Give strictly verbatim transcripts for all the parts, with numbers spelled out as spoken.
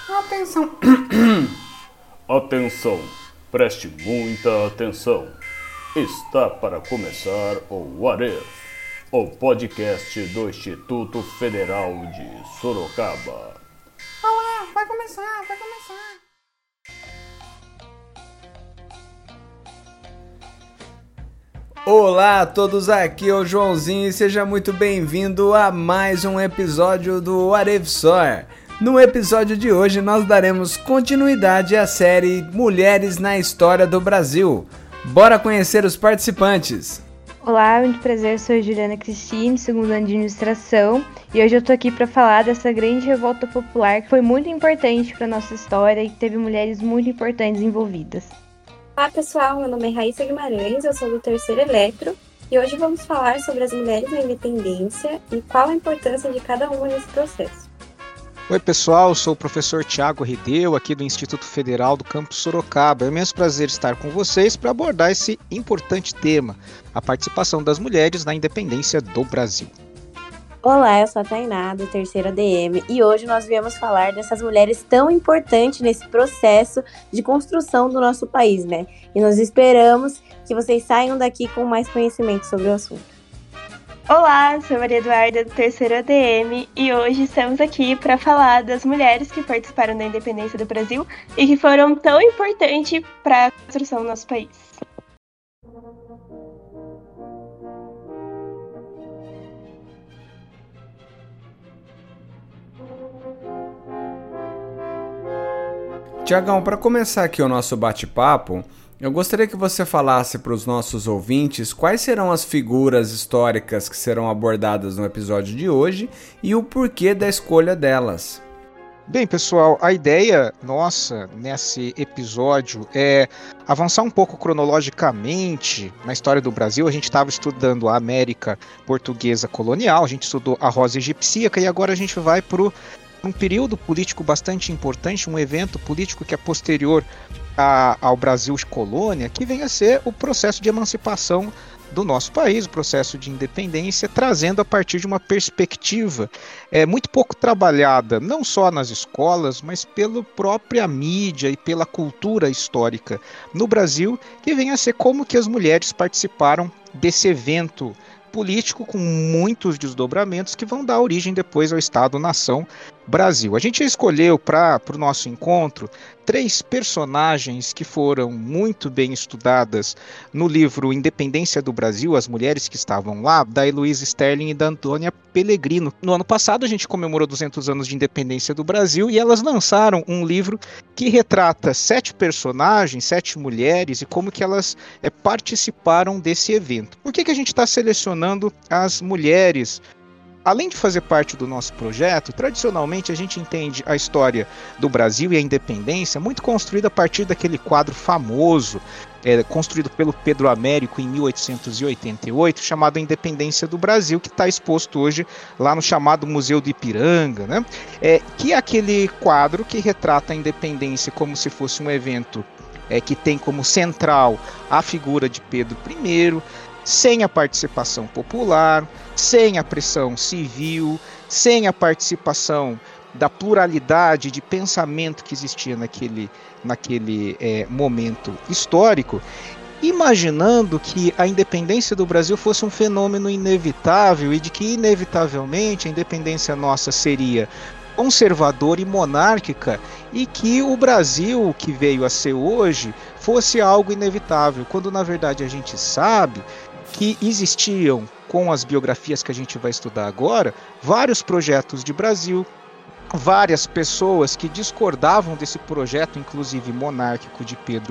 Atenção! Atenção! Preste muita atenção! Está para começar o What If, o podcast do Instituto Federal de Sorocaba. Olá, vai começar, vai começar! Olá a todos, aqui é o Joãozinho e seja muito bem-vindo a mais um episódio do What If Sor. No episódio de hoje nós daremos continuidade à série Mulheres na História do Brasil. Bora conhecer os participantes! Olá, muito prazer, sou Juliana Cristine, segundo ano de administração, e hoje eu tô aqui para falar dessa grande revolta popular que foi muito importante para nossa história e que teve mulheres muito importantes envolvidas. Olá pessoal, meu nome é Raíssa Guimarães, eu sou do terceiro Eletro e hoje vamos falar sobre as mulheres na independência e qual a importância de cada uma nesse processo. Oi pessoal, eu sou o professor Tiago Rideu, aqui do Instituto Federal do Campus Sorocaba. É um imenso prazer estar com vocês para abordar esse importante tema, a participação das mulheres na independência do Brasil. Olá, eu sou a Tainá, do terceiro A D M, e hoje nós viemos falar dessas mulheres tão importantes nesse processo de construção do nosso país, né? E nós esperamos que vocês saiam daqui com mais conhecimento sobre o assunto. Olá, sou Maria Eduarda, do terceiro A D M, e hoje estamos aqui para falar das mulheres que participaram da independência do Brasil e que foram tão importantes para a construção do nosso país. Tiagão, para começar aqui o nosso bate-papo, eu gostaria que você falasse para os nossos ouvintes quais serão as figuras históricas que serão abordadas no episódio de hoje e o porquê da escolha delas. Bem, pessoal, a ideia nossa nesse episódio é avançar um pouco cronologicamente na história do Brasil. A gente estava estudando a América Portuguesa colonial, a gente estudou a Rosa Egipcíaca e agora a gente vai para um período político bastante importante, um evento político que é posterior a, ao Brasil colônia, que vem a ser o processo de emancipação do nosso país, o processo de independência, trazendo a partir de uma perspectiva é, muito pouco trabalhada, não só nas escolas, mas pela própria mídia e pela cultura histórica no Brasil, que vem a ser como que as mulheres participaram desse evento político com muitos desdobramentos que vão dar origem depois ao Estado-nação Brasil. A gente escolheu para o nosso encontro três personagens que foram muito bem estudadas no livro Independência do Brasil, as mulheres que estavam lá, da Heloísa Sterling e da Antônia Pellegrino. No ano passado a gente comemorou duzentos anos de independência do Brasil e elas lançaram um livro que retrata sete personagens, sete mulheres e como que elas é, participaram desse evento. Por que, que a gente está selecionando as mulheres? Além de fazer parte do nosso projeto, tradicionalmente a gente entende a história do Brasil e a independência muito construída a partir daquele quadro famoso, é, construído pelo Pedro Américo em mil oitocentos e oitenta e oito, chamado A Independência do Brasil, que está exposto hoje lá no chamado Museu do Ipiranga, né? É, que é aquele quadro que retrata a independência como se fosse um evento é, que tem como central a figura de Pedro I, sem a participação popular, sem a pressão civil, sem a participação da pluralidade de pensamento que existia naquele, naquele é, momento histórico, imaginando que a independência do Brasil fosse um fenômeno inevitável e de que, inevitavelmente, a independência nossa seria conservadora e monárquica e que o Brasil que veio a ser hoje fosse algo inevitável, quando na verdade a gente sabe que existiam, com as biografias que a gente vai estudar agora, vários projetos de Brasil, várias pessoas que discordavam desse projeto, inclusive monárquico de Pedro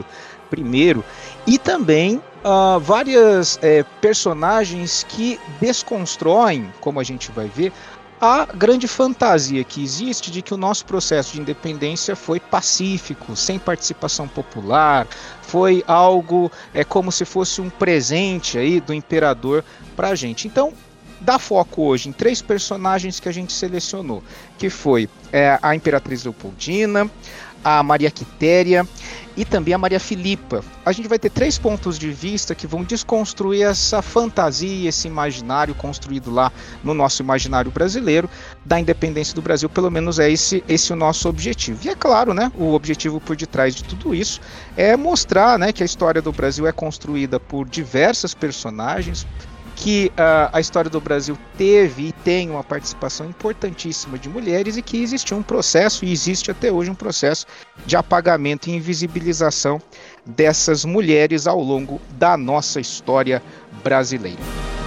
I, e também uh, várias é, personagens que desconstroem, como a gente vai ver, a grande fantasia que existe de que o nosso processo de independência foi pacífico, sem participação popular, foi algo é, como se fosse um presente aí do imperador para a gente. Então, dá foco hoje em três personagens que a gente selecionou, que foi é, a Imperatriz Leopoldina, a Maria Quitéria e também a Maria Filipa. A gente vai ter três pontos de vista que vão desconstruir essa fantasia, esse imaginário construído lá no nosso imaginário brasileiro da independência do Brasil. Pelo menos é esse, esse o nosso objetivo. E é claro, né, o objetivo por detrás de tudo isso é mostrar, né, que a história do Brasil é construída por diversas personagens, que uh, a história do Brasil teve e tem uma participação importantíssima de mulheres e que existiu um processo, e existe até hoje um processo de apagamento e invisibilização dessas mulheres ao longo da nossa história brasileira.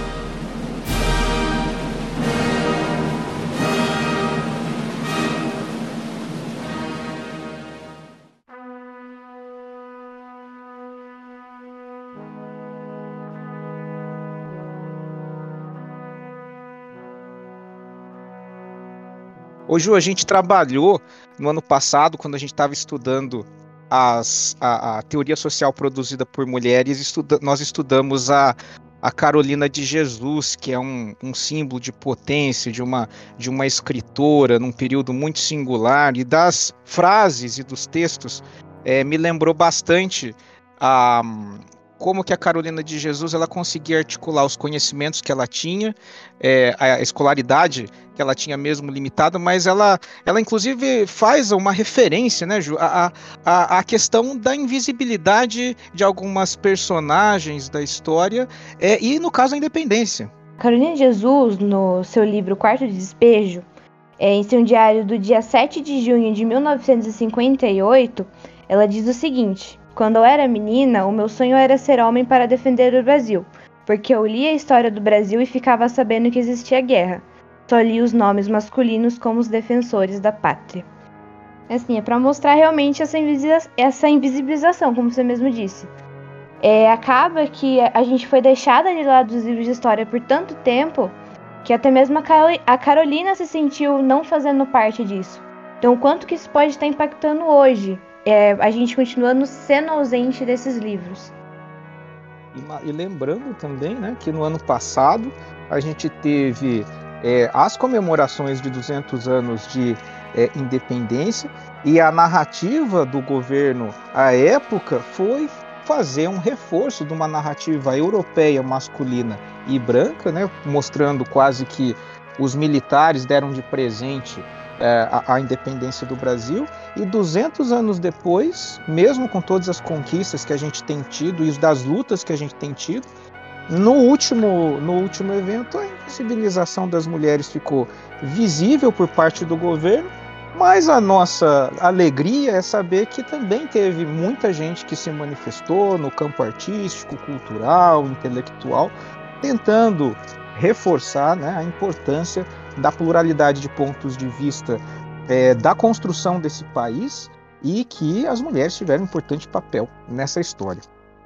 Hoje a gente trabalhou no ano passado, quando a gente estava estudando as, a, a teoria social produzida por mulheres, estuda, nós estudamos a, a Carolina de Jesus, que é um, um símbolo de potência, de uma, de uma escritora num período muito singular, e das frases e dos textos é, me lembrou bastante a... como que a Carolina de Jesus ela conseguia articular os conhecimentos que ela tinha, é, a escolaridade que ela tinha mesmo limitada, mas ela, ela inclusive faz uma referência, né, Ju, a, a, a questão da invisibilidade de algumas personagens da história, é, e no caso a independência. Carolina de Jesus, no seu livro Quarto de Despejo, é, em seu diário do dia sete de junho de mil novecentos e cinquenta e oito, ela diz o seguinte: quando eu era menina, o meu sonho era ser homem para defender o Brasil, porque eu lia a história do Brasil e ficava sabendo que existia guerra. Só li os nomes masculinos como os defensores da pátria. Assim, é para mostrar realmente essa, invisi- essa invisibilização, como você mesmo disse. É, acaba que a gente foi deixada de lado dos livros de história por tanto tempo, que até mesmo a, Carol- a Carolina se sentiu não fazendo parte disso. Então, quanto que isso pode estar impactando hoje? É, a gente continuando sendo ausente desses livros. E, e lembrando também, né, que no ano passado a gente teve é, as comemorações de duzentos anos de é, independência, e a narrativa do governo à época foi fazer um reforço de uma narrativa europeia masculina e branca, né, mostrando quase que os militares deram de presente é, a, a independência do Brasil. E duzentos anos depois, mesmo com todas as conquistas que a gente tem tido e das lutas que a gente tem tido, no último, no último evento a invisibilização das mulheres ficou visível por parte do governo, mas a nossa alegria é saber que também teve muita gente que se manifestou no campo artístico, cultural, intelectual, tentando reforçar, né, a importância da pluralidade de pontos de vista É, da construção desse país, e que as mulheres tiveram um importante papel nessa história.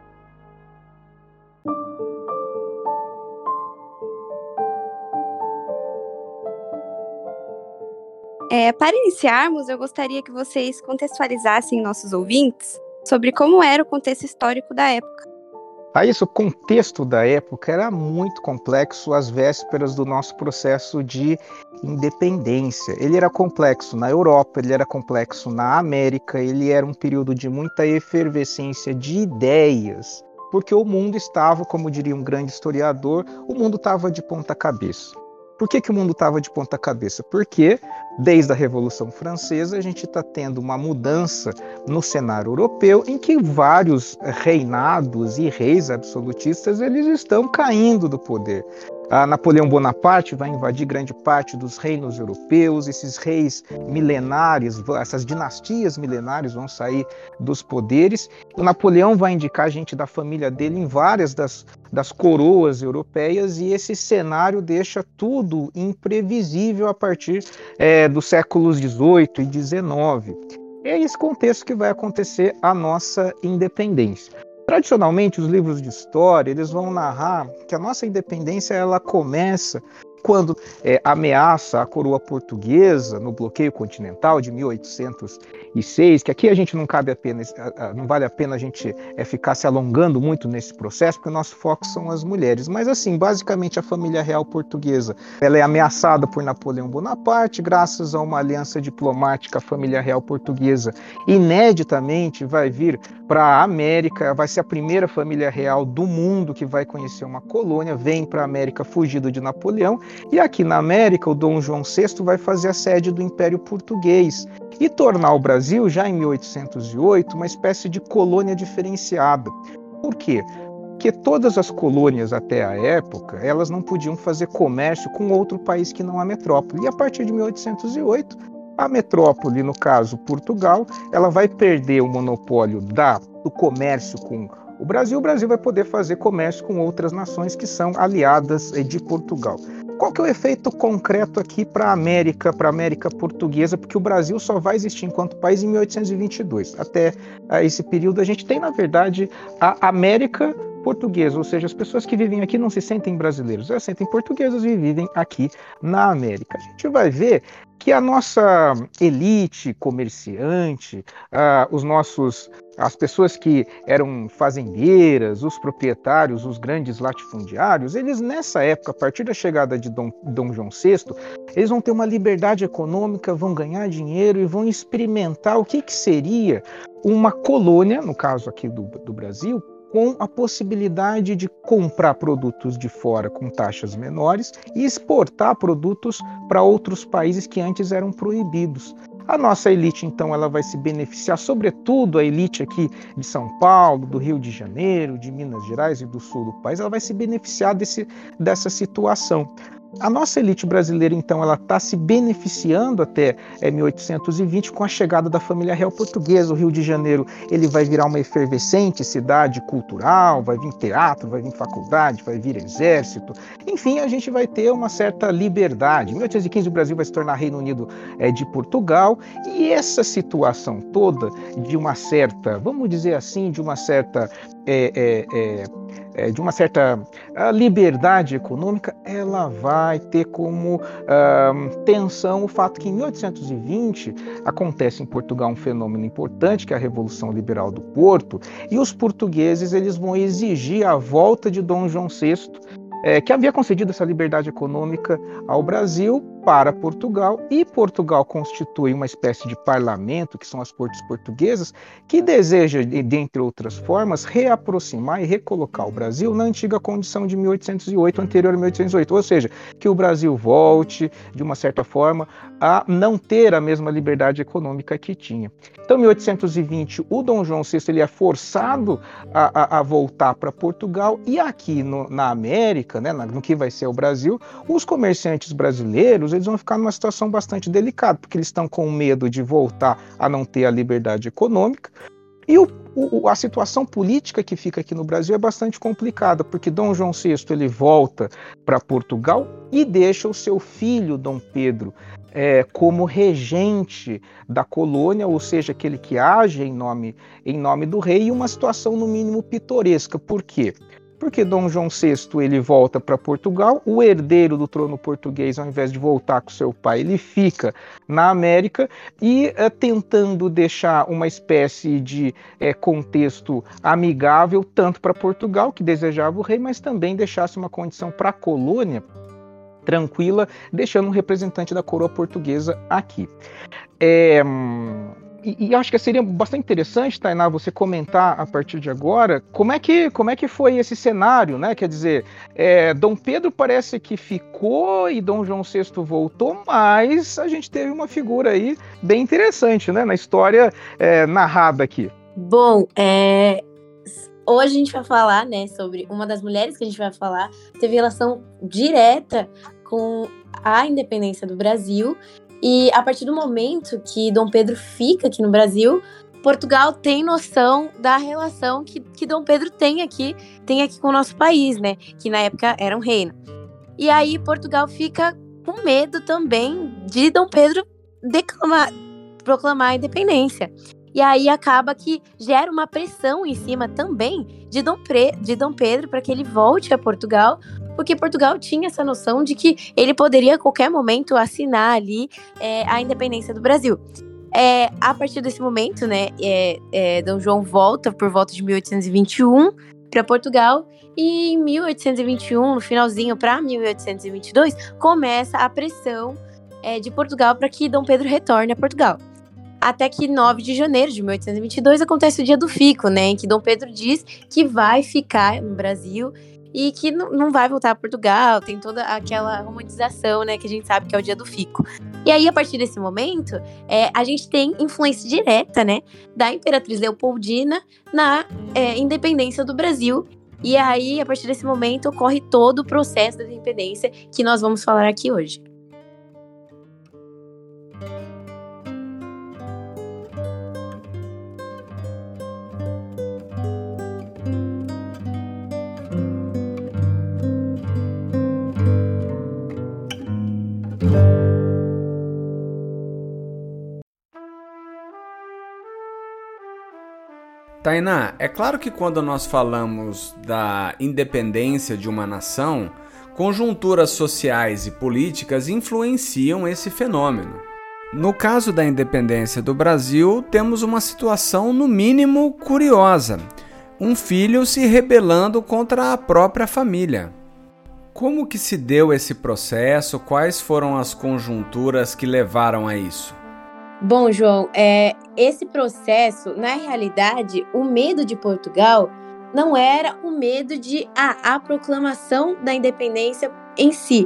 É, para iniciarmos, eu gostaria que vocês contextualizassem nossos ouvintes sobre como era o contexto histórico da época. A isso, o contexto da época era muito complexo às vésperas do nosso processo de independência. Ele era complexo na Europa, ele era complexo na América, ele era um período de muita efervescência de ideias, porque o mundo estava, como diria um grande historiador, o mundo estava de ponta cabeça. Por que que o mundo estava de ponta cabeça? Porque desde a Revolução Francesa a gente está tendo uma mudança no cenário europeu em que vários reinados e reis absolutistas eles estão caindo do poder. A Napoleão Bonaparte vai invadir grande parte dos reinos europeus, esses reis milenares, essas dinastias milenares vão sair dos poderes. O Napoleão vai indicar gente da família dele em várias das, das coroas europeias, e esse cenário deixa tudo imprevisível a partir é, dos séculos dezoito e dezenove. É esse contexto que vai acontecer a nossa independência. Tradicionalmente, os livros de história eles vão narrar que a nossa independência ela começa quando é, ameaça a coroa portuguesa no bloqueio continental de mil oitocentos e seis, que aqui a gente não cabe apenas, não vale a pena a gente é, ficar se alongando muito nesse processo, porque o nosso foco são as mulheres. Mas assim, basicamente a família real portuguesa, ela é ameaçada por Napoleão Bonaparte, graças a uma aliança diplomática, a família real portuguesa ineditamente vai vir para a América, vai ser a primeira família real do mundo que vai conhecer uma colônia, vem para a América fugido de Napoleão, e aqui na América o Dom João sexto vai fazer a sede do Império Português e tornar o Brasil, já em mil oitocentos e oito, uma espécie de colônia diferenciada. Por quê? Porque todas as colônias até a época, elas não podiam fazer comércio com outro país que não a metrópole. E a partir de mil oitocentos e oito, a metrópole, no caso Portugal, ela vai perder o monopólio da, do comércio com o Brasil. O Brasil vai poder fazer comércio com outras nações que são aliadas de Portugal. Qual que é o efeito concreto aqui para a América, para a América portuguesa? Porque o Brasil só vai existir enquanto país em mil oitocentos e vinte e dois. Até esse período a gente tem, na verdade, a América portuguesa, ou seja, as pessoas que vivem aqui não se sentem brasileiros, elas se sentem portuguesas e vivem aqui na América. A gente vai ver que a nossa elite comerciante, ah, os nossos, as pessoas que eram fazendeiras, os proprietários, os grandes latifundiários, eles nessa época, a partir da chegada de Dom, Dom João sexto, eles vão ter uma liberdade econômica, vão ganhar dinheiro e vão experimentar o que, que seria uma colônia, no caso aqui do, do Brasil, com a possibilidade de comprar produtos de fora com taxas menores e exportar produtos para outros países que antes eram proibidos. A nossa elite, então, ela vai se beneficiar, sobretudo a elite aqui de São Paulo, do Rio de Janeiro, de Minas Gerais e do sul do país, ela vai se beneficiar desse, dessa situação. A nossa elite brasileira, então, ela está se beneficiando até é, mil oitocentos e vinte com a chegada da família real portuguesa. O Rio de Janeiro ele vai virar uma efervescente cidade cultural, vai vir teatro, vai vir faculdade, vai vir exército. Enfim, a gente vai ter uma certa liberdade. Em mil oitocentos e quinze o Brasil vai se tornar Reino Unido é, de Portugal, e essa situação toda de uma certa, vamos dizer assim, de uma certa... É, é, é, É, de uma certa uh, liberdade econômica, ela vai ter como uh, tensão o fato que em mil oitocentos e vinte acontece em Portugal um fenômeno importante, que é a Revolução Liberal do Porto, e os portugueses eles vão exigir a volta de Dom João sexto, é, que havia concedido essa liberdade econômica ao Brasil para Portugal, e Portugal constitui uma espécie de parlamento, que são as Cortes Portuguesas, que deseja, dentre outras formas, reaproximar e recolocar o Brasil na antiga condição de mil oitocentos e oito, anterior a mil oitocentos e oito, ou seja, que o Brasil volte, de uma certa forma, a não ter a mesma liberdade econômica que tinha. Então, em mil oitocentos e vinte, o Dom João sexto ele é forçado a, a, a voltar para Portugal, e aqui no, na América, né, no que vai ser o Brasil, os comerciantes brasileiros eles vão ficar numa situação bastante delicada, porque eles estão com medo de voltar a não ter a liberdade econômica, e o, o, a situação política que fica aqui no Brasil é bastante complicada, porque Dom João sexto ele volta para Portugal e deixa o seu filho, Dom Pedro, é, como regente da colônia, ou seja, aquele que age em nome, em nome do rei, e uma situação no mínimo pitoresca. Por quê? Porque Dom João sexto ele volta para Portugal, o herdeiro do trono português, ao invés de voltar com seu pai, ele fica na América e é, tentando deixar uma espécie de é, contexto amigável, tanto para Portugal, que desejava o rei, mas também deixasse uma condição para a colônia tranquila, deixando um representante da coroa portuguesa aqui. É... E, e acho que seria bastante interessante, Tainá, você comentar a partir de agora como é que, como é que foi esse cenário, né? Quer dizer, é, Dom Pedro parece que ficou e Dom João sexto voltou, mas a gente teve uma figura aí bem interessante, né? Na história é, narrada aqui. Bom, é... hoje a gente vai falar, né, sobre uma das mulheres que a gente vai falar, teve relação direta com a independência do Brasil. E a partir do momento que Dom Pedro fica aqui no Brasil, Portugal tem noção da relação que, que Dom Pedro tem aqui, tem aqui com o nosso país, né? Que na época era um reino. E aí Portugal fica com medo também de Dom Pedro declamar, proclamar a independência. E aí acaba que gera uma pressão em cima também de Dom, Pre, de Dom Pedro para que ele volte a Portugal, porque Portugal tinha essa noção de que ele poderia a qualquer momento assinar ali é, a independência do Brasil. É, a partir desse momento, né, é, é, Dom João volta por volta de mil oitocentos e vinte e um para Portugal, e em mil oitocentos e vinte e um, no finalzinho para mil oitocentos e vinte e dois, começa a pressão é, de Portugal para que Dom Pedro retorne a Portugal. Até que nove de janeiro de mil oitocentos e vinte e dois acontece o dia do fico, né, em que Dom Pedro diz que vai ficar no Brasil e que n- não vai voltar a Portugal. Tem toda aquela romantização, né, que a gente sabe que é o dia do fico. E aí, a partir desse momento, é, a gente tem influência direta, né, da Imperatriz Leopoldina na é, independência do Brasil. E aí, a partir desse momento, ocorre todo o processo da independência que nós vamos falar aqui hoje. Tainá, é claro que quando nós falamos da independência de uma nação, conjunturas sociais e políticas influenciam esse fenômeno. No caso da independência do Brasil, temos uma situação no mínimo curiosa: um filho se rebelando contra a própria família. Como que se deu esse processo? Quais foram as conjunturas que levaram a isso? Bom, João, é, esse processo, na realidade, o medo de Portugal não era o medo de ah, a proclamação da independência em si,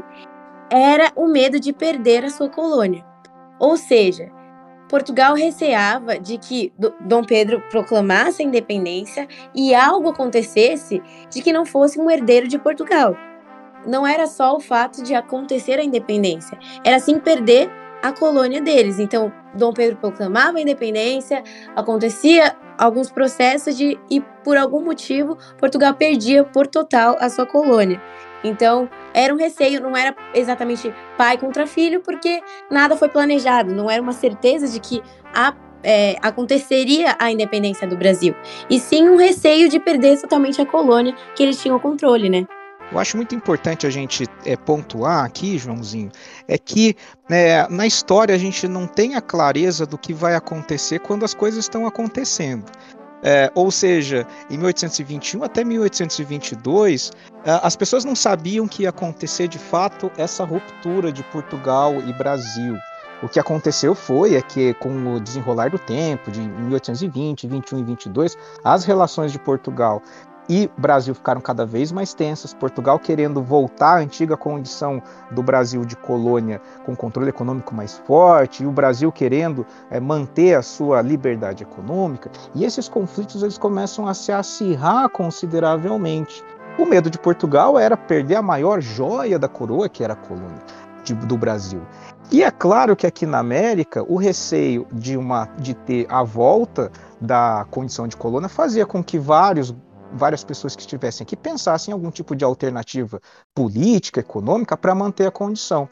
era o medo de perder a sua colônia. Ou seja, Portugal receava de que D- Dom Pedro proclamasse a independência e algo acontecesse de que não fosse um herdeiro de Portugal. Não era só o fato de acontecer a independência, era sim perder a colônia deles. Então, Dom Pedro proclamava a independência, acontecia alguns processos de, e por algum motivo Portugal perdia por total a sua colônia. Então, era um receio, não era exatamente pai contra filho, porque nada foi planejado, não era uma certeza de que a, é, aconteceria a independência do Brasil, e sim um receio de perder totalmente a colônia que eles tinham controle, né? Eu acho muito importante a gente é, pontuar aqui, Joãozinho, é que é, na história a gente não tem a clareza do que vai acontecer quando as coisas estão acontecendo. É, ou seja, em mil oitocentos e vinte e um até mil oitocentos e vinte e dois, é, as pessoas não sabiam que ia acontecer de fato essa ruptura de Portugal e Brasil. O que aconteceu foi é que, com o desenrolar do tempo, de mil oitocentos e vinte, vinte e um e vinte e dois, as relações de Portugal e Brasil ficaram cada vez mais tensas. Portugal querendo voltar à antiga condição do Brasil de colônia, com controle econômico mais forte, e o Brasil querendo é, manter a sua liberdade econômica, e esses conflitos eles começam a se acirrar consideravelmente. O medo de Portugal era perder a maior joia da coroa, que era a colônia de, do Brasil. E é claro que aqui na América, o receio de, uma, de ter a volta da condição de colônia fazia com que vários várias pessoas que estivessem aqui pensassem em algum tipo de alternativa política, econômica, para manter a condição.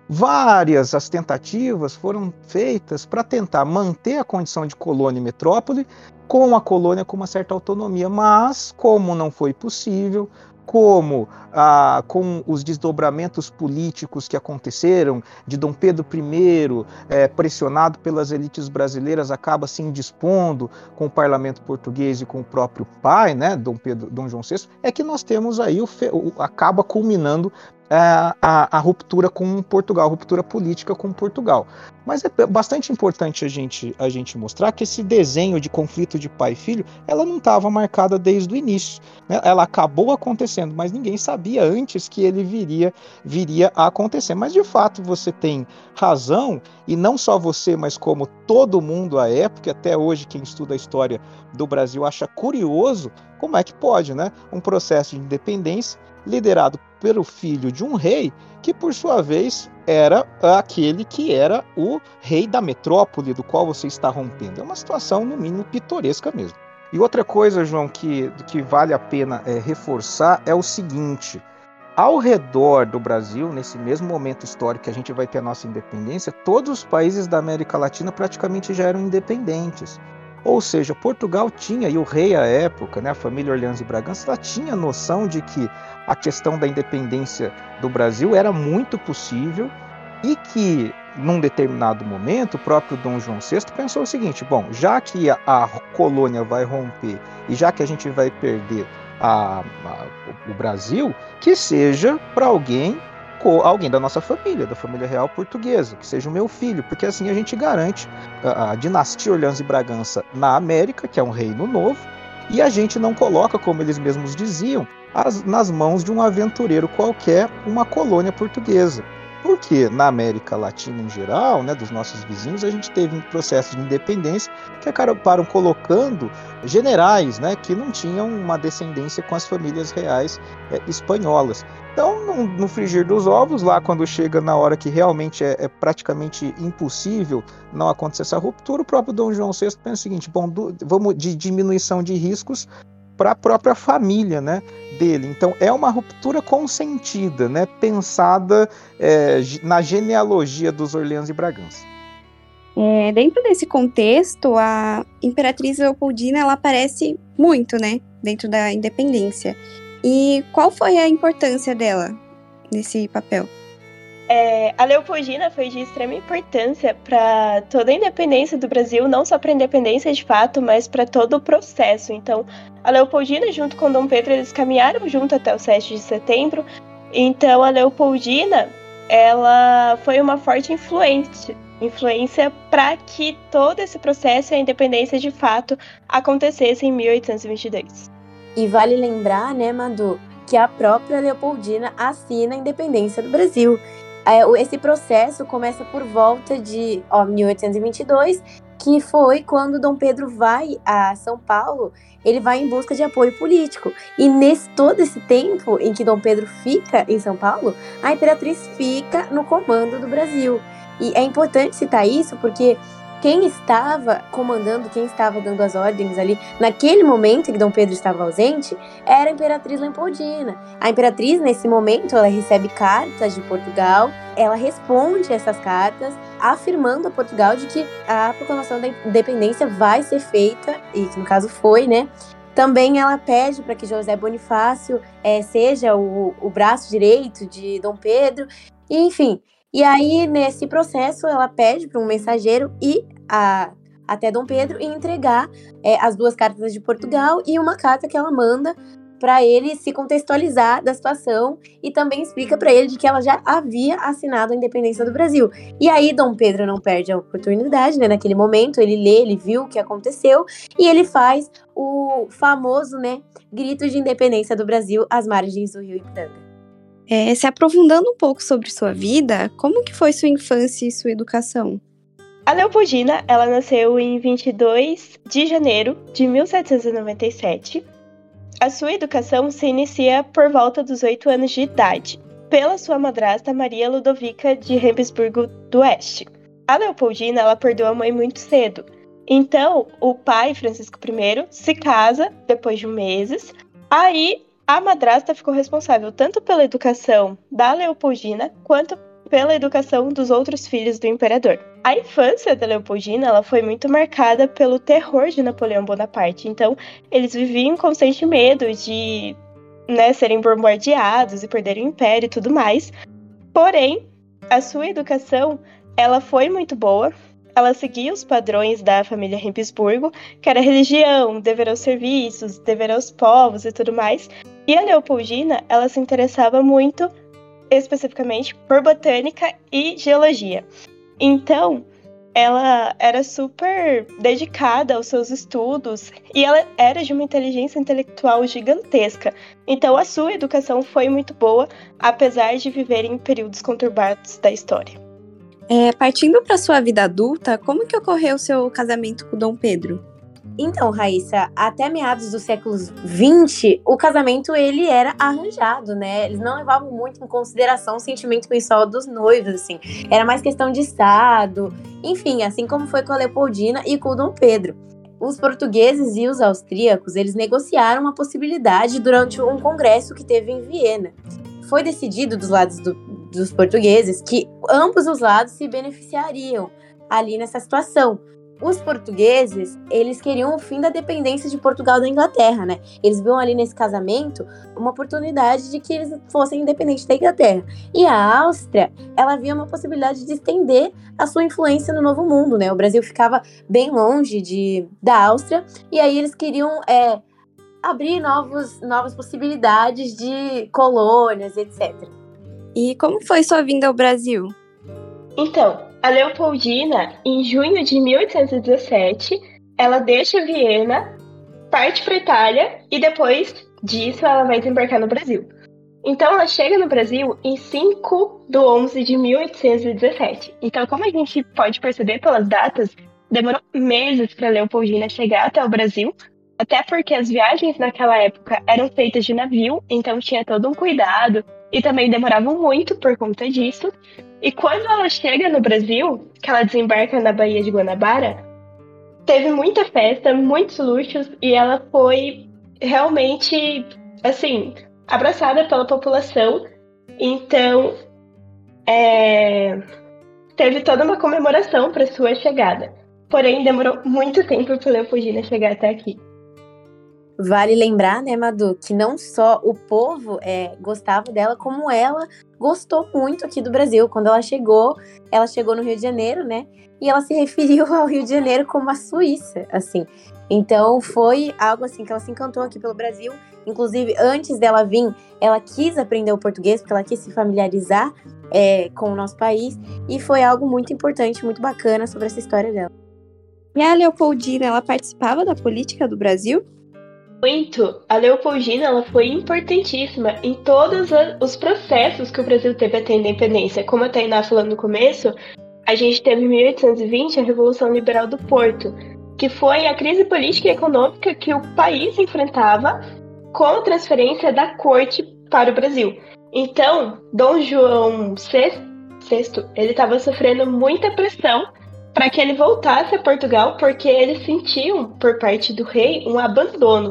Várias as tentativas foram feitas para tentar manter a condição de colônia e metrópole, com a colônia com uma certa autonomia, mas como não foi possível, como ah, com os desdobramentos políticos que aconteceram, de Dom Pedro I, é, pressionado pelas elites brasileiras, acaba se indispondo com o parlamento português e com o próprio pai, né, Dom Pedro, Dom João sexto, é que nós temos aí, o, o, acaba culminando a, a, a ruptura com Portugal, a ruptura política com Portugal. Mas é bastante importante a gente, a gente mostrar que esse desenho de conflito de pai e filho, ela não estava marcada desde o início, né? Ela acabou acontecendo, mas ninguém sabia antes que ele viria, viria a acontecer. Mas de fato você tem razão, e não só você, mas como todo mundo à época, até hoje quem estuda a história do Brasil acha curioso como é que pode, né, um processo de independência liderado pelo filho de um rei, que por sua vez era aquele que era o rei da metrópole, do qual você está rompendo. É uma situação, no mínimo, pitoresca mesmo. E outra coisa, João, que, que vale a pena é, reforçar é o seguinte: ao redor do Brasil, nesse mesmo momento histórico que a gente vai ter a nossa independência, todos os países da América Latina praticamente já eram independentes. Ou seja, Portugal tinha, e o rei à época, né, a família Orleans e Bragança, ela tinha noção de que a questão da independência do Brasil era muito possível e que, num determinado momento, o próprio Dom João sexto pensou o seguinte: bom, já que a, a colônia vai romper e já que a gente vai perder a, a, o Brasil, que seja para alguém, alguém da nossa família, da família real portuguesa, que seja o meu filho, porque assim a gente garante a, a dinastia Orleans e Bragança na América, que é um reino novo, e a gente não coloca, como eles mesmos diziam, as, nas mãos de um aventureiro qualquer, uma colônia portuguesa. Porque na América Latina em geral, né, dos nossos vizinhos, a gente teve um processo de independência que acabaram colocando generais, né, que não tinham uma descendência com as famílias reais é, espanholas. Então, no, no frigir dos ovos, lá quando chega na hora que realmente é, é praticamente impossível não acontecer essa ruptura, o próprio Dom João sexto pensa o seguinte: bom, do, vamos de diminuição de riscos para a própria família, né, dele. Então é uma ruptura consentida, né, pensada é, na genealogia dos Orleans e Bragança. É, dentro desse contexto, a Imperatriz Leopoldina ela aparece muito, né, dentro da independência. E qual foi a importância dela nesse papel? É, a Leopoldina foi de extrema importância para toda a independência do Brasil, não só para a independência de fato, mas para todo o processo. Então, a Leopoldina, junto com Dom Pedro, eles caminharam junto até o sete de setembro. Então, a Leopoldina, ela foi uma forte influência, influência para que todo esse processo e a independência de fato acontecesse em mil oitocentos e vinte e dois. E vale lembrar, né, Madu, que a própria Leopoldina assina a independência do Brasil. Esse processo começa por volta de ó, mil oitocentos e vinte e dois, que foi quando Dom Pedro vai a São Paulo, ele vai em busca de apoio político. E nesse todo esse tempo em que Dom Pedro fica em São Paulo, a Imperatriz fica no comando do Brasil. E é importante citar isso porque quem estava comandando, quem estava dando as ordens ali, naquele momento em que Dom Pedro estava ausente, era a Imperatriz Leopoldina. A Imperatriz, nesse momento, ela recebe cartas de Portugal, ela responde essas cartas, afirmando a Portugal de que a proclamação da independência vai ser feita, e que no caso foi, né? Também ela pede para que José Bonifácio é, seja o, o braço direito de Dom Pedro, e, enfim... E aí, nesse processo, ela pede para um mensageiro ir a, até Dom Pedro e entregar é, as duas cartas de Portugal e uma carta que ela manda para ele se contextualizar da situação e também explica para ele de que ela já havia assinado a independência do Brasil. E aí, Dom Pedro não perde a oportunidade, né? Naquele momento, ele lê, ele viu o que aconteceu e ele faz o famoso, né, grito de independência do Brasil às margens do rio Ipiranga. É, se aprofundando um pouco sobre sua vida, como que foi sua infância e sua educação? A Leopoldina, ela nasceu em vinte e dois de janeiro de mil setecentos e noventa e sete. A sua educação se inicia por volta dos oito anos de idade, pela sua madrasta Maria Ludovica de Habsburgo do Oeste. A Leopoldina, ela perdeu a mãe muito cedo. Então, o pai, Francisco I, se casa depois de meses. Aí, a madrasta ficou responsável tanto pela educação da Leopoldina quanto pela educação dos outros filhos do imperador. A infância da Leopoldina ela foi muito marcada pelo terror de Napoleão Bonaparte. Então, eles viviam em constante medo de, né, serem bombardeados e perderem o império e tudo mais. Porém, a sua educação ela foi muito boa. Ela seguia os padrões da família Habsburgo, que era religião, dever aos serviços, dever aos povos e tudo mais. E a Leopoldina, ela se interessava muito, especificamente, por botânica e geologia. Então, ela era super dedicada aos seus estudos e ela era de uma inteligência intelectual gigantesca. Então, a sua educação foi muito boa, apesar de viver em períodos conturbados da história. É, partindo para sua vida adulta, como que ocorreu o seu casamento com Dom Pedro? Então, Raíssa, até meados do século vinte, o casamento ele era arranjado, né? Eles não levavam muito em consideração o sentimento pessoal dos noivos, assim. Era mais questão de estado, enfim, assim como foi com a Leopoldina e com o Dom Pedro. Os portugueses e os austríacos, eles negociaram uma possibilidade durante um congresso que teve em Viena. Foi decidido dos lados do, dos portugueses que ambos os lados se beneficiariam ali nessa situação. os portugueses, eles queriam o fim da dependência de Portugal da Inglaterra, né? Eles viam ali nesse casamento uma oportunidade de que eles fossem independentes da Inglaterra. E a Áustria, ela via uma possibilidade de estender a sua influência no Novo Mundo, né? O Brasil ficava bem longe de, da Áustria, e aí eles queriam é, abrir novos, novas possibilidades de colônias, etcétera. E como foi sua vinda ao Brasil? Então, a Leopoldina, em junho de mil oitocentos e dezessete, ela deixa Viena, parte para a Itália e depois disso ela vai desembarcar no Brasil. Então ela chega no Brasil em cinco de onze de mil oitocentos e dezessete. Então, como a gente pode perceber pelas datas, demorou meses para Leopoldina chegar até o Brasil, até porque as viagens naquela época eram feitas de navio, então tinha todo um cuidado e também demoravam muito por conta disso. E quando ela chega no Brasil, que ela desembarca na Baía de Guanabara, teve muita festa, muitos luxos, e ela foi realmente, assim, abraçada pela população. Então, é, teve toda uma comemoração para sua chegada. Porém, demorou muito tempo para Leopoldina chegar até aqui. Vale lembrar, né, Madu, que não só o povo é, gostava dela, como ela gostou muito aqui do Brasil. Quando ela chegou, ela chegou no Rio de Janeiro, né, e ela se referiu ao Rio de Janeiro como a Suíça, assim. Então, foi algo assim que ela se encantou aqui pelo Brasil. Inclusive, antes dela vir, ela quis aprender o português, porque ela quis se familiarizar é, com o nosso país, e foi algo muito importante, muito bacana sobre essa história dela. E a Leopoldina, ela participava da política do Brasil? Muito. A Leopoldina, ela foi importantíssima em todos os processos que o Brasil teve até a independência. Como a Tainá falou no começo, a gente teve em mil oitocentos e vinte a Revolução Liberal do Porto, que foi a crise política e econômica que o país enfrentava com a transferência da corte para o Brasil. Então, Dom João sexto, ele estava sofrendo muita pressão para que ele voltasse a Portugal, porque eles sentiam, por parte do rei, um abandono.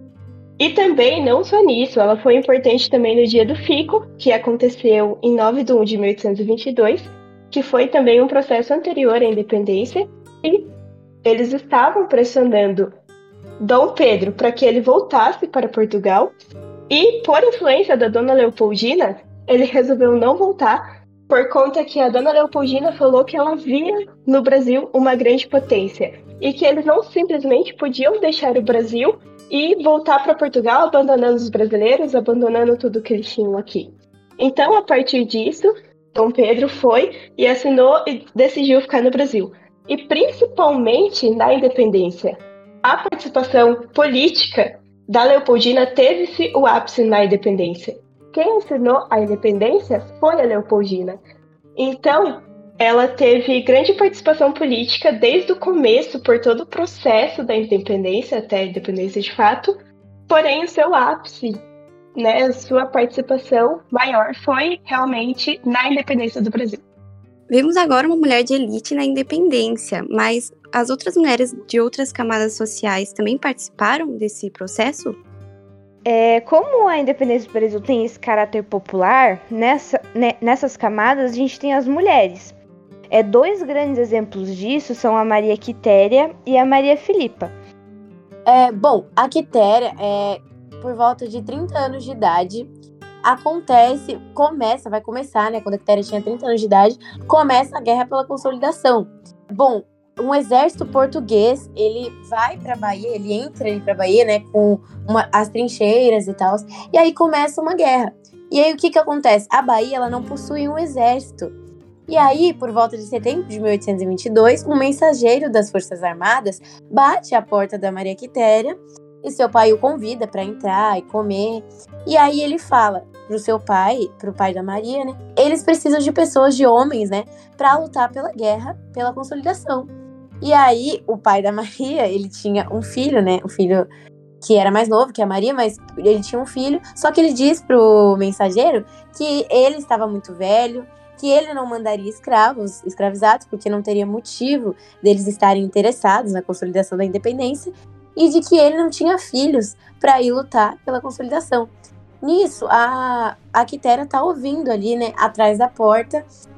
E também, não só nisso, ela foi importante também no Dia do Fico, que aconteceu em nove de um de mil oitocentos e vinte e dois, que foi também um processo anterior à independência, e eles estavam pressionando Dom Pedro para que ele voltasse para Portugal, e por influência da Dona Leopoldina, ele resolveu não voltar, por conta que a Dona Leopoldina falou que ela via no Brasil uma grande potência e que eles não simplesmente podiam deixar o Brasil e voltar para Portugal, abandonando os brasileiros, abandonando tudo que eles tinham aqui. Então, a partir disso, Dom Pedro foi e assinou e decidiu ficar no Brasil. E principalmente na independência. A participação política da Leopoldina teve-se o ápice na independência. Quem assinou a independência foi a Leopoldina. Então, ela teve grande participação política desde o começo, por todo o processo da independência, até a independência de fato. Porém, o seu ápice, né, a sua participação maior foi realmente na independência do Brasil. Vimos agora uma mulher de elite na independência, mas as outras mulheres de outras camadas sociais também participaram desse processo? É, como a independência do Brasil tem esse caráter popular, nessa, né, nessas camadas a gente tem as mulheres. É, dois grandes exemplos disso são a Maria Quitéria e a Maria Filipa. É, bom, a Quitéria, é, por volta de trinta anos de idade, acontece, começa, vai começar, né, quando a Quitéria tinha trinta anos de idade, começa a Guerra pela Consolidação. Bom, um exército português, ele vai pra Bahia, ele entra ali pra Bahia, né, com uma, as trincheiras e tal, e aí começa uma guerra. E aí o que que acontece? A Bahia, ela não possui um exército. E aí, por volta de setembro de mil oitocentos e vinte e dois, um mensageiro das Forças Armadas bate à porta da Maria Quitéria e seu pai o convida para entrar e comer. E aí ele fala pro seu pai, pro pai da Maria, né? Eles precisam de pessoas, de homens, né? Para lutar pela guerra, pela consolidação. E aí o pai da Maria, ele tinha um filho, né? Um filho que era mais novo que a Maria, mas ele tinha um filho. Só que ele diz pro mensageiro que ele estava muito velho, que ele não mandaria escravos, escravizados, porque não teria motivo deles estarem interessados na consolidação da independência, e de que ele não tinha filhos para ir lutar pela consolidação. Nisso, a, a Quitéria tá ouvindo ali, né, atrás da porta,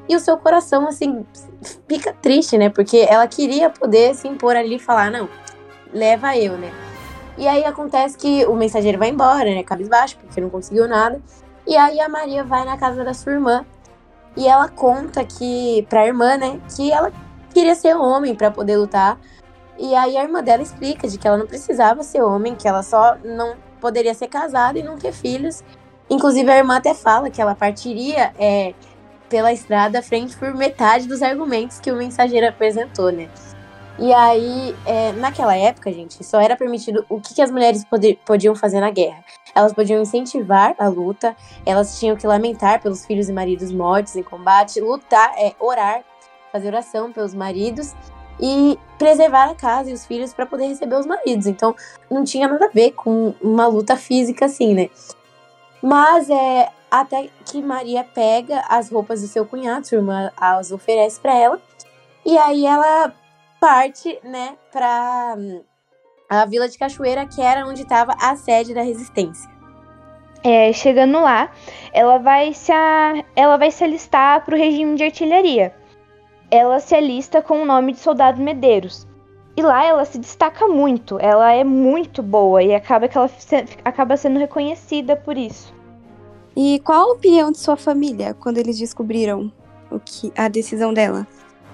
E o seu coração, assim, fica triste, né? Porque ela queria poder se impor ali e falar, não, leva eu, né? E aí acontece que o mensageiro vai embora, né? Cabisbaixo, porque não conseguiu nada. E aí a Maria vai na casa da sua irmã e ela conta que, pra irmã, né, que ela queria ser homem pra poder lutar. E aí a irmã dela explica de que ela não precisava ser homem, que ela só não poderia ser casada e não ter filhos. Inclusive a irmã até fala que ela partiria é, pela estrada à frente por metade dos argumentos que o mensageiro apresentou, né? E aí, é, naquela época, gente, só era permitido o que, que as mulheres poder, podiam fazer na guerra. Elas podiam incentivar a luta, elas tinham que lamentar pelos filhos e maridos mortos em combate, lutar, é, orar, fazer oração pelos maridos e preservar a casa e os filhos para poder receber os maridos. Então, não tinha nada a ver com uma luta física assim, né? Mas é até que Maria pega as roupas do seu cunhado, sua irmã as oferece para ela, e aí ela parte, né, para a Vila de Cachoeira, que era onde estava a sede da resistência. É, chegando lá, ela vai se, a... ela vai se alistar para o regime de artilharia. Ela se alista com o nome de Soldado Medeiros. E lá ela se destaca muito, ela é muito boa e acaba que ela se... acaba sendo reconhecida por isso. E qual a opinião de sua família quando eles descobriram o que... a decisão dela?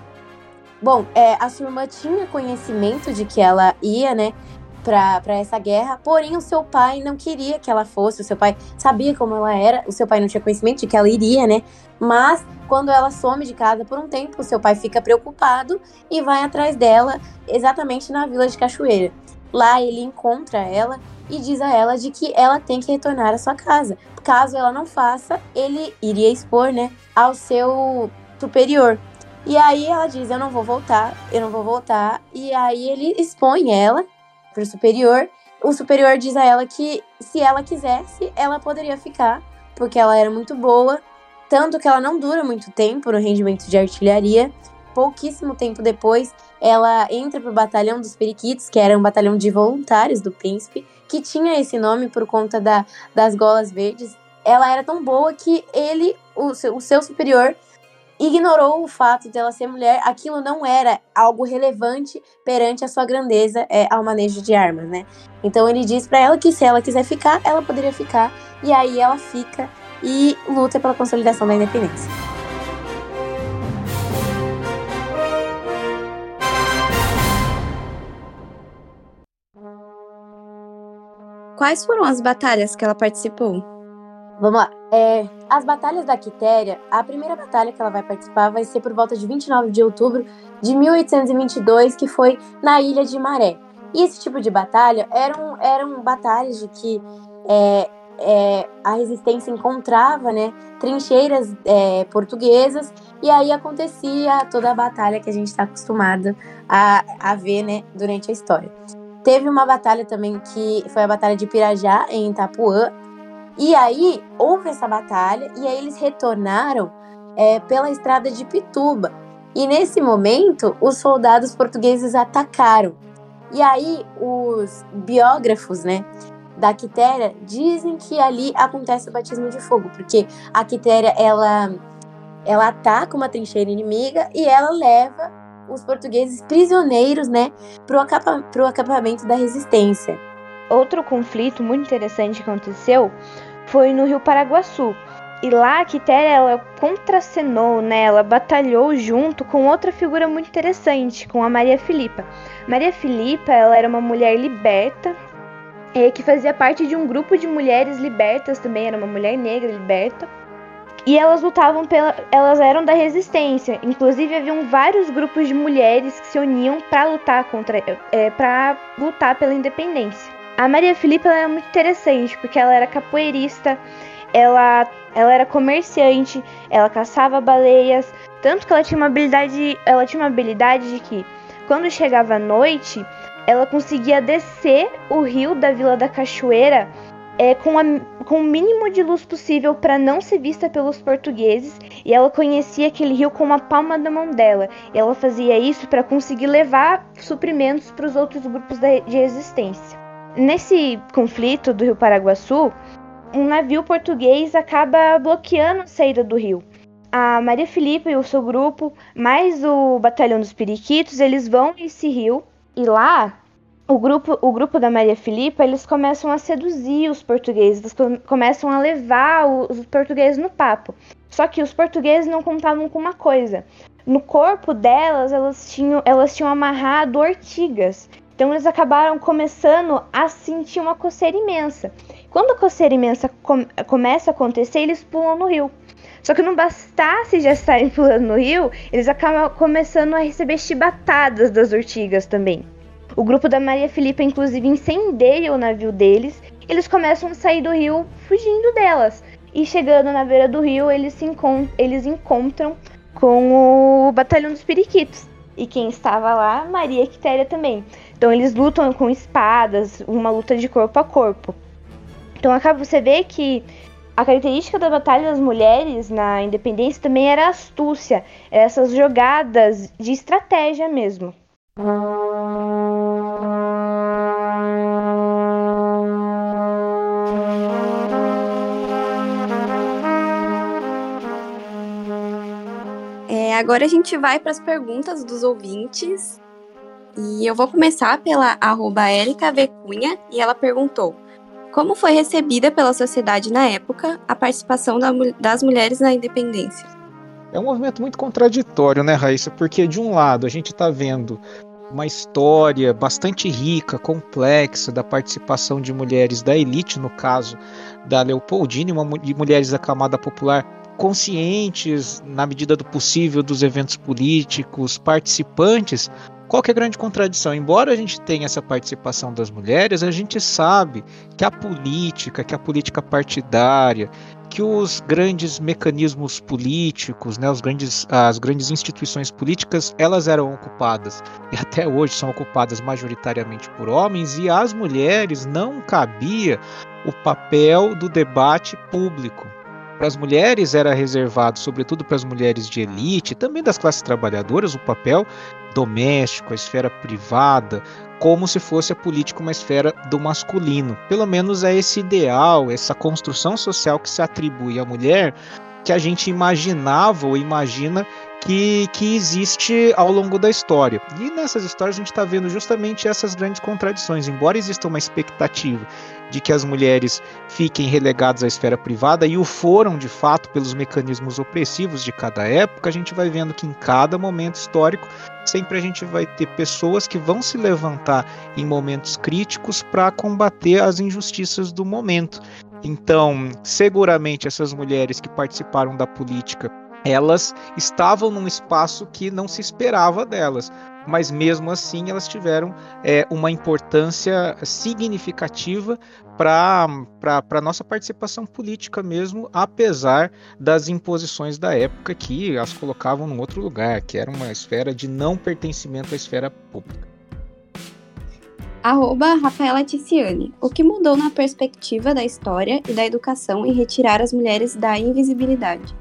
Bom, é, a sua irmã tinha conhecimento de que ela ia, né, pra, pra essa guerra, porém o seu pai não queria que ela fosse, o seu pai sabia como ela era, o seu pai não tinha conhecimento de que ela iria, né, mas quando ela some de casa por um tempo, o seu pai fica preocupado e vai atrás dela exatamente na Vila de Cachoeira. Lá ele encontra ela e diz a ela de que ela tem que retornar à sua casa. Caso ela não faça, ele iria expor, né, ao seu superior. E aí ela diz, eu não vou voltar, eu não vou voltar. E aí ele expõe ela pro superior. O superior diz a ela que se ela quisesse, ela poderia ficar, porque ela era muito boa. Tanto que ela não dura muito tempo no regimento de artilharia. Pouquíssimo tempo depois, ela entra pro batalhão dos Periquitos, que era um batalhão de voluntários do príncipe, que tinha esse nome por conta da, das golas verdes. Ela era tão boa que ele, o seu, o seu superior, ignorou o fato de ela ser mulher. Aquilo não era algo relevante perante a sua grandeza é, ao manejo de armas, né? Então ele diz pra ela que se ela quiser ficar, ela poderia ficar. E aí ela fica e luta pela consolidação da independência. Quais foram as batalhas que ela participou? Vamos lá. É, as batalhas da Quitéria, a primeira batalha que ela vai participar vai ser por volta de vinte e nove de outubro de mil oitocentos e vinte e dois, que foi na Ilha de Maré. E esse tipo de batalha eram, eram batalhas de que é, é, a resistência encontrava, né, trincheiras é, portuguesas, e aí acontecia toda a batalha que a gente está acostumado a, a ver, né, durante a história. Teve uma batalha também que foi a Batalha de Pirajá, em Itapuã. E aí, houve essa batalha, e aí eles retornaram é, pela estrada de Pituba. E nesse momento, os soldados portugueses atacaram. E aí, os biógrafos, né, da Quitéria dizem que ali acontece o batismo de fogo, porque a Quitéria, ela, ela ataca uma trincheira inimiga e ela leva os portugueses prisioneiros, né, pro, acampa, pro acampamento da resistência. Outro conflito muito interessante que aconteceu foi no Rio Paraguaçu. E lá a Quitéria, ela contracenou, né, ela batalhou junto com outra figura muito interessante, com a Maria Filipa. Maria Filipa, ela era uma mulher liberta, é, que fazia parte de um grupo de mulheres libertas também, era uma mulher negra liberta. E elas lutavam pela, elas eram da resistência. Inclusive haviam vários grupos de mulheres que se uniam para lutar contra, é, para lutar pela independência. A Maria Filipa, ela era muito interessante porque ela era capoeirista, ela, ela era comerciante, ela caçava baleias, tanto que ela tinha uma habilidade, ela tinha uma habilidade de que quando chegava a noite, ela conseguia descer o rio da Vila da Cachoeira É, com, a, com o mínimo de luz possível para não ser vista pelos portugueses, e ela conhecia aquele rio com uma palma da mão dela, e ela fazia isso para conseguir levar suprimentos para os outros grupos da, de resistência. Nesse conflito do Rio Paraguaçu, um navio português acaba bloqueando a saída do rio, a Maria Filipa e o seu grupo, mais o Batalhão dos Periquitos, eles vão a esse rio. E lá, o grupo, o grupo da Maria Filipa, eles começam a seduzir os portugueses. Eles começam a levar os portugueses no papo. Só que os portugueses não contavam com uma coisa. No corpo delas, elas tinham, elas tinham amarrado ortigas. Então eles acabaram começando a sentir uma coceira imensa. Quando a coceira imensa com, começa a acontecer, eles pulam no rio. Só que não bastasse já estarem pulando no rio, eles acabam começando a receber chibatadas das ortigas também. O grupo da Maria Filipa, inclusive, incendeia o navio deles. Eles começam a sair do rio fugindo delas. E chegando na beira do rio, eles, se encont- eles encontram com o Batalhão dos Periquitos. E quem estava lá, Maria Quitéria também. Então eles lutam com espadas, uma luta de corpo a corpo. Então acaba você vê que a característica da batalha das mulheres na independência também era a astúcia, essas jogadas de estratégia mesmo. É, agora a gente vai para as perguntas dos ouvintes. E eu vou começar pela arroba Erika V. Cunha, e ela perguntou: como foi recebida pela sociedade na época a participação da, das mulheres na independência? É um movimento muito contraditório, né, Raíssa? Porque de um lado a gente está vendo uma história bastante rica, complexa da participação de mulheres da elite, no caso da Leopoldina, uma, de mulheres da camada popular conscientes, na medida do possível, dos eventos políticos, participantes. Qual que é a grande contradição? Embora a gente tenha essa participação das mulheres, a gente sabe que a política, que a política partidária, que os grandes mecanismos políticos, né, os grandes, as grandes instituições políticas, elas eram ocupadas, e até hoje são ocupadas majoritariamente por homens, e às mulheres não cabia o papel do debate público. Para as mulheres era reservado, sobretudo para as mulheres de elite, também das classes trabalhadoras, o papel doméstico, a esfera privada, como se fosse a política uma esfera do masculino. Pelo menos é esse ideal, essa construção social que se atribui à mulher, que a gente imaginava ou imagina que, que existe ao longo da história. E nessas histórias a gente está vendo justamente essas grandes contradições. Embora exista uma expectativa de que as mulheres fiquem relegadas à esfera privada, e o foram de fato pelos mecanismos opressivos de cada época, a gente vai vendo que em cada momento histórico sempre a gente vai ter pessoas que vão se levantar em momentos críticos para combater as injustiças do momento. Então, seguramente essas mulheres que participaram da política, elas estavam num espaço que não se esperava delas, mas mesmo assim elas tiveram é, uma importância significativa para a nossa participação política mesmo, apesar das imposições da época que as colocavam num outro lugar, que era uma esfera de não pertencimento à esfera pública. Arroba Rafaela Ticiane. O que mudou na perspectiva da história e da educação em retirar as mulheres da invisibilidade?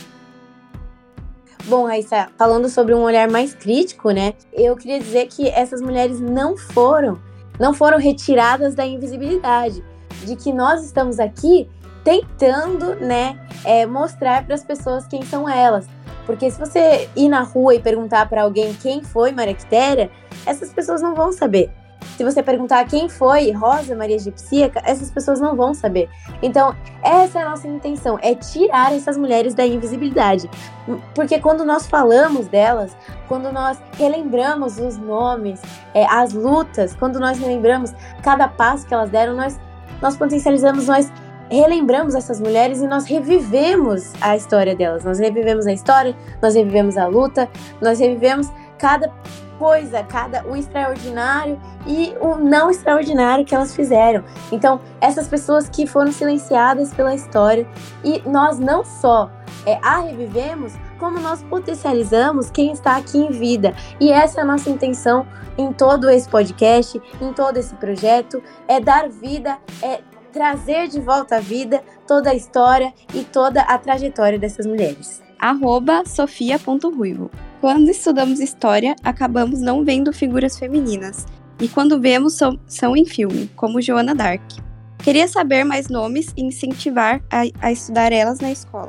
Bom, Raíssa, falando sobre um olhar mais crítico, né? Eu queria dizer que essas mulheres não foram, não foram retiradas da invisibilidade. De que nós estamos aqui tentando, né, é, mostrar para as pessoas quem são elas. Porque se você ir na rua e perguntar para alguém quem foi Maria Quitéria, essas pessoas não vão saber. Se você perguntar quem foi Rosa Maria Egipsíaca, essas pessoas não vão saber. Então, essa é a nossa intenção, é tirar essas mulheres da invisibilidade. Porque quando nós falamos delas, quando nós relembramos os nomes, é, as lutas, quando nós relembramos cada passo que elas deram, nós, nós potencializamos, nós relembramos essas mulheres e nós revivemos a história delas. Nós revivemos a história, nós revivemos a luta, nós revivemos cada coisa, cada o extraordinário e o não extraordinário que elas fizeram. Então, essas pessoas que foram silenciadas pela história, e nós não só é, a revivemos, como nós potencializamos quem está aqui em vida. E essa é a nossa intenção em todo esse podcast, em todo esse projeto, é dar vida, é trazer de volta à vida toda a história e toda a trajetória dessas mulheres. Arroba Sofia.ruivo. Quando estudamos história, acabamos não vendo figuras femininas. E quando vemos, são, são em filme, como Joana d'Arc. Queria saber mais nomes e incentivar a, a estudar elas na escola.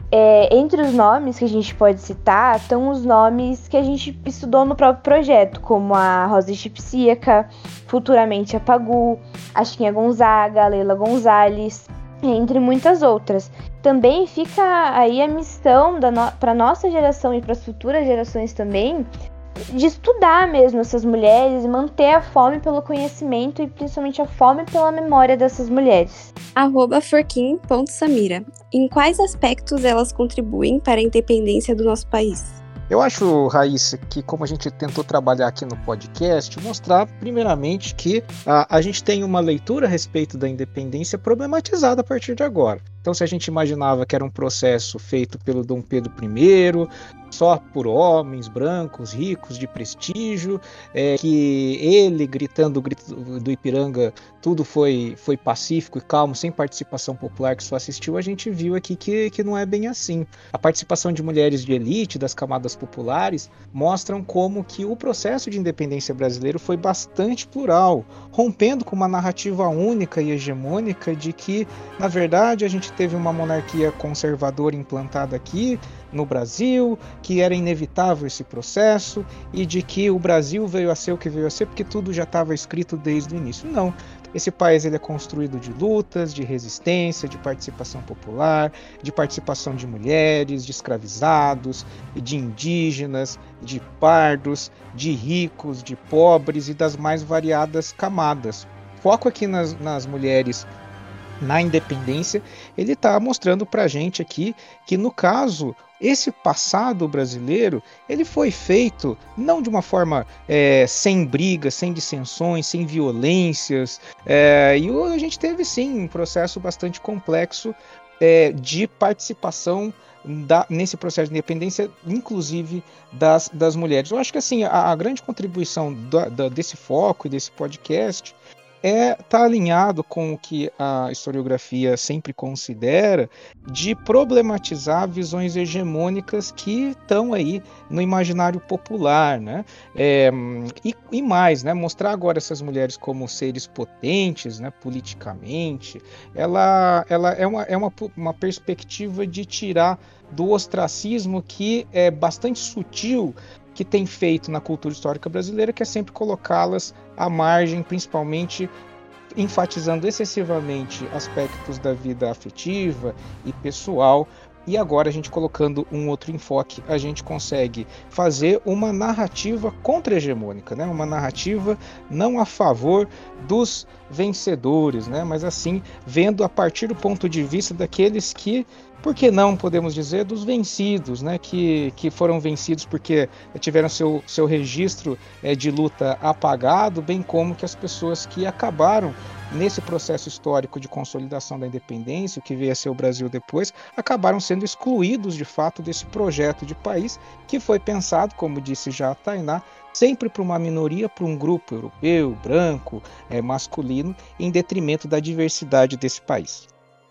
É, entre os nomes que a gente pode citar, estão os nomes que a gente estudou no próprio projeto, como a Rosa Egipsíaca, futuramente a Pagu, a Chiquinha Gonzaga, a Leila Gonzalez, entre muitas outras. Também fica aí a missão no... para a nossa geração e para as futuras gerações também, de estudar mesmo essas mulheres e manter a fome pelo conhecimento e principalmente a fome pela memória dessas mulheres. Arroba forquim ponto samira. Em quais aspectos elas contribuem para a independência do nosso país? Eu acho, Raíssa, que como a gente tentou trabalhar aqui no podcast, mostrar primeiramente que a, a gente tem uma leitura a respeito da independência problematizada a partir de agora. Então, se a gente imaginava que era um processo feito pelo Dom Pedro I, só por homens brancos, ricos, de prestígio, é, que ele, gritando o grito do Ipiranga, tudo foi, foi pacífico e calmo, sem participação popular que só assistiu, a gente viu aqui que, que não é bem assim. A participação de mulheres de elite, das camadas populares, mostram como que o processo de independência brasileiro foi bastante plural, rompendo com uma narrativa única e hegemônica de que, na verdade, a gente teve uma monarquia conservadora implantada aqui no Brasil, que era inevitável esse processo e de que o Brasil veio a ser o que veio a ser porque tudo já estava escrito desde o início. Não. Esse país ele é construído de lutas, de resistência, de participação popular, de participação de mulheres, de escravizados, de indígenas, de pardos, de ricos, de pobres e das mais variadas camadas. Foco aqui nas, nas mulheres na independência, ele está mostrando para a gente aqui que, no caso, esse passado brasileiro, ele foi feito não de uma forma é, sem brigas, sem dissensões, sem violências, é, e a gente teve sim um processo bastante complexo é, de participação da, nesse processo de independência, inclusive das, das mulheres. Eu acho que assim, a, a grande contribuição da, da, desse foco e desse podcast é tá alinhado com o que a historiografia sempre considera de problematizar visões hegemônicas que estão aí no imaginário popular, né? É, e, e mais, né? Mostrar agora essas mulheres como seres potentes, né? Politicamente, ela, ela é, uma, é uma, uma perspectiva de tirar do ostracismo que é bastante sutil que tem feito na cultura histórica brasileira, que é sempre colocá-las à margem, principalmente enfatizando excessivamente aspectos da vida afetiva e pessoal. E agora a gente colocando um outro enfoque, a gente consegue fazer uma narrativa contra-hegemônica, né? Uma narrativa não a favor dos vencedores, né? Mas assim, vendo a partir do ponto de vista daqueles que, por que não podemos dizer, dos vencidos, né? Que, que foram vencidos porque tiveram seu, seu registro é, de luta apagado, bem como que as pessoas que acabaram nesse processo histórico de consolidação da independência, o que veio a ser o Brasil depois, acabaram sendo excluídos de fato desse projeto de país que foi pensado, como disse já a Tainá, sempre para uma minoria, para um grupo europeu, branco, é, masculino, em detrimento da diversidade desse país.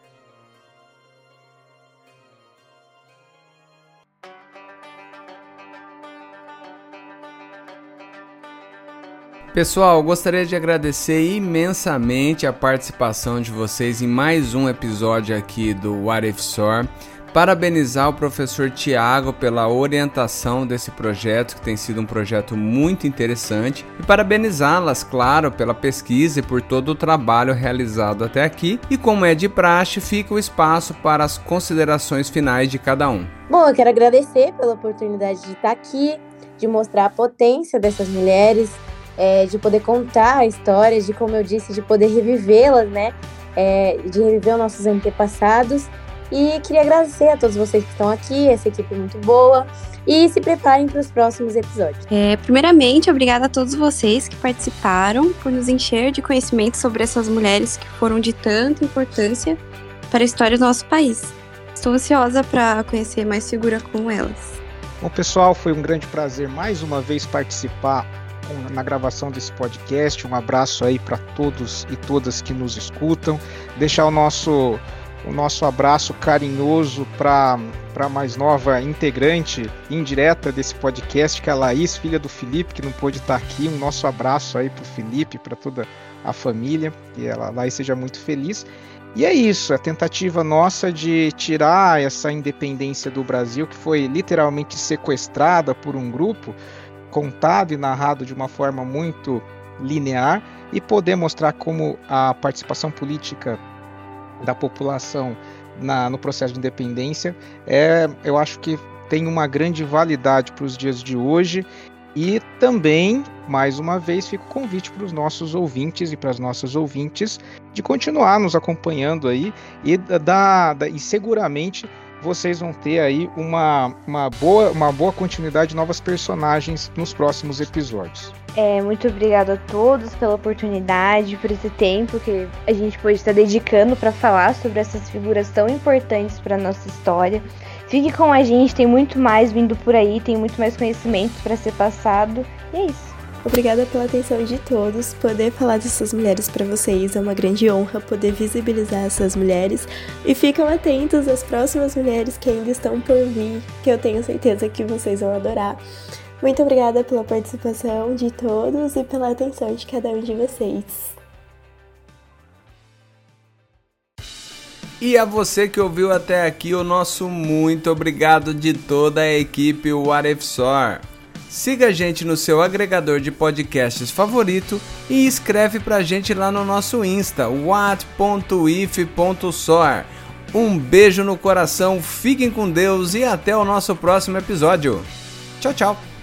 Pessoal, gostaria de agradecer imensamente a participação de vocês em mais um episódio aqui do What If S O R. Parabenizar o professor Tiago pela orientação desse projeto, que tem sido um projeto muito interessante, e parabenizá-las, claro, pela pesquisa e por todo o trabalho realizado até aqui. E como é de praxe, fica o espaço para as considerações finais de cada um. Bom, eu quero agradecer pela oportunidade de estar aqui, de mostrar a potência dessas mulheres, É, de poder contar histórias, de, como eu disse, de poder revivê-las, né? É, de reviver os nossos antepassados. E queria agradecer a todos vocês que estão aqui, essa equipe é muito boa. E se preparem para os próximos episódios. É, primeiramente, obrigada a todos vocês que participaram por nos encher de conhecimento sobre essas mulheres que foram de tanta importância para a história do nosso país. Estou ansiosa para conhecer mais figura como elas. Bom, pessoal, foi um grande prazer mais uma vez participar na gravação desse podcast. Um abraço aí para todos e todas que nos escutam. Deixar o nosso, o nosso abraço carinhoso para a mais nova integrante indireta desse podcast, que é a Laís, filha do Felipe, que não pôde estar aqui. Um nosso abraço aí para o Felipe, para toda a família, que ela, a Laís seja muito feliz. E é isso, a tentativa nossa de tirar essa independência do Brasil, que foi literalmente sequestrada por um grupo, contado e narrado de uma forma muito linear, e poder mostrar como a participação política da população na, no processo de independência, é, eu acho que tem uma grande validade para os dias de hoje. E também, mais uma vez, fica o convite para os nossos ouvintes e para as nossas ouvintes de continuar nos acompanhando aí e, da, da, e seguramente vocês vão ter aí uma, uma, boa, uma boa continuidade de novas personagens nos próximos episódios. É, muito obrigada a todos pela oportunidade, por esse tempo que a gente pode estar dedicando para falar sobre essas figuras tão importantes para a nossa história. Fique com a gente, tem muito mais vindo por aí, tem muito mais conhecimento para ser passado, e é isso. Obrigada pela atenção de todos. Poder falar dessas mulheres para vocês é uma grande honra, poder visibilizar essas mulheres. E ficam atentos às próximas mulheres que ainda estão por vir, que eu tenho certeza que vocês vão adorar. Muito obrigada pela participação de todos e pela atenção de cada um de vocês. E a você que ouviu até aqui, o nosso muito obrigado de toda a equipe What If Soar. Siga a gente no seu agregador de podcasts favorito e escreve pra gente lá no nosso Insta, what ponto if ponto soar. Um beijo no coração, fiquem com Deus e até o nosso próximo episódio. Tchau, tchau!